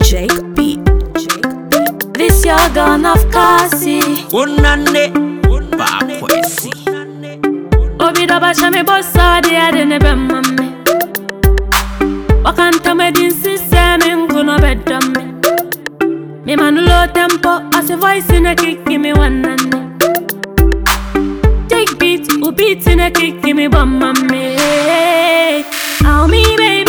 Jake Beat. This your gun of Kasi. Unande Bakwesi Obida basha me bossa di adene bemmame. Wakanta me din siseme nkuno bedame. Me manulo tempo as a voice in a kick me one nane. Jake Beat, who beats in a kick me bum mame. Ow me baby.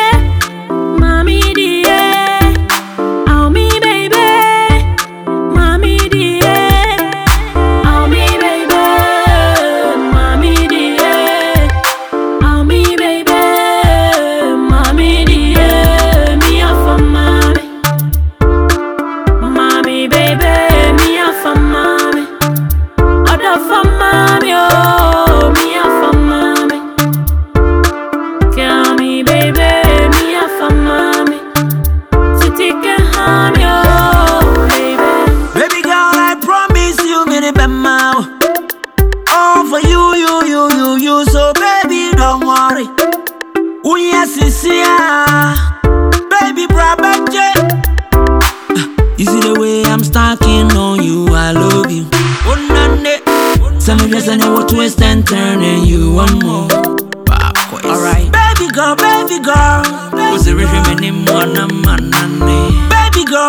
All for you, so baby, don't worry. We are sincere, baby, brabanje. You see the way I'm stalking on you, I love you. Some of us I know what twist and turn, and you want more. Alright, baby girl, what's the rhythm anymore? Baby girl,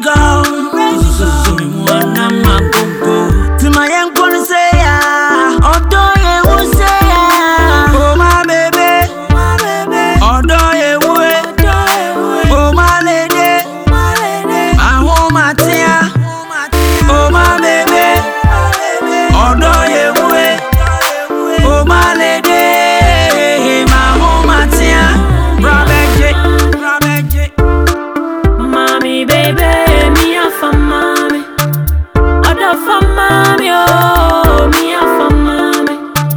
to my young gonna say ya, although you will say ya, oh my baby, although you will, oh my lady, my home my tia, oh my baby, although you will, oh my lady, my home my tia, Robert J, mommy baby, me a for mommy, other for mommy, oh, me a for mommy.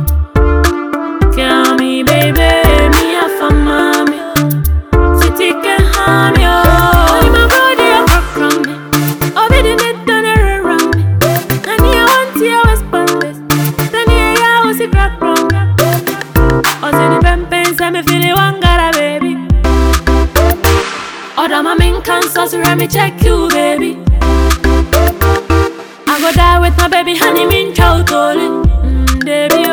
Kill me baby, me a for mommy. City can harm you, oh, my body a rock from me. Oh, be the net done around me. And you want to your response. Then you was a crack from me. Oh, say the pen say me feel it one gotta baby. Other my main cancer, so let me check you baby. I go die with my baby honey, mean chow tolling. Baby,